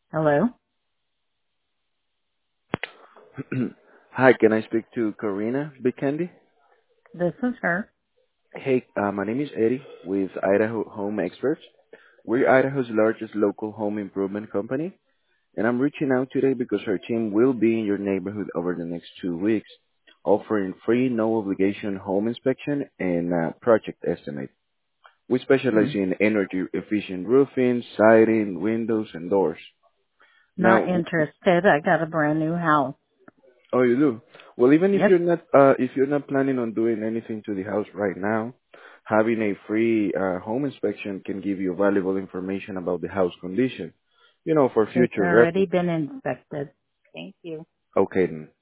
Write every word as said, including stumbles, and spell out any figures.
Hello, Hi, can I speak to Karina Bikendi? this is her. Hey, uh, my name is Eddie with Idaho Home Experts. We're Idaho's largest local home improvement company, and I'm reaching out today because our team will be in your neighborhood over the next two weeks, offering free, no obligation home inspection and uh, project estimate. We specialize Mm, in energy efficient roofing, siding, windows, and doors. Not Now, interested. I got a brand new house. oh, you do? Well, even if Yep, you're not uh, if you're not planning on doing anything to the house right now, having a free uh, home inspection can give you valuable information about the house condition. You know, for it's future already reference. been inspected. Thank you. Okay, then.